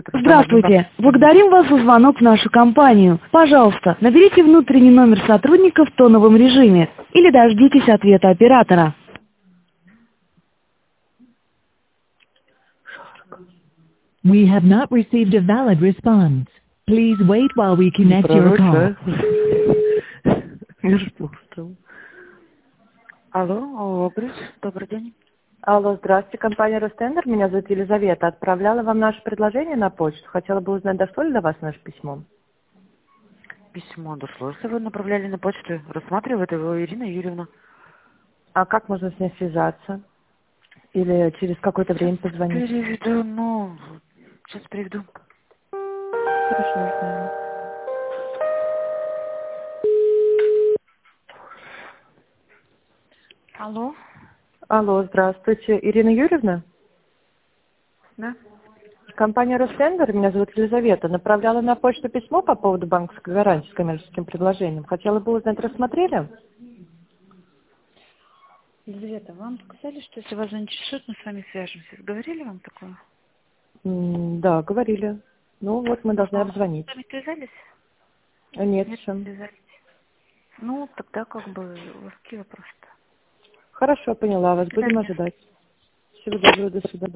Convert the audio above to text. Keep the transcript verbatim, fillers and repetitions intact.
Здравствуйте. Благодарим вас за звонок в нашу компанию. Пожалуйста, наберите внутренний номер сотрудника в тоновом режиме или дождитесь ответа оператора. We have not received a valid response. Please wait while we connect your call. Между прочим. Алло, алло, Брис, добрый день. Алло, здравствуйте, компания Ростендер. Меня зовут Елизавета. Отправляла вам наше предложение на почту. Хотела бы узнать, дошло ли до вас наше письмо? Письмо дошло. Если вы направляли на почту, рассматривает его Ирина Юрьевна. А как можно с ней связаться? Или через какое-то время позвонить? Переведу, ну, сейчас переведу. Хорошо, ждем. Алло. Алло, здравствуйте. Ирина Юрьевна? Да? Компания Ростендер. Меня зовут Елизавета. Направляла на почту письмо по поводу банковской гарантии с коммерческим предложением. Хотела бы узнать, рассмотрели? Елизавета, вам сказали, что если вас заинтересует, мы с вами свяжемся. Говорили вам такое? М, Да, говорили. Ну вот, мы должны А, обзвонить. с вами связались? А Нет, Нет, еще. не связались. Ну, тогда как бы у вас какие вопросы-то? Хорошо, поняла вас. До Будем свидания. ожидать. Всего доброго, до свидания.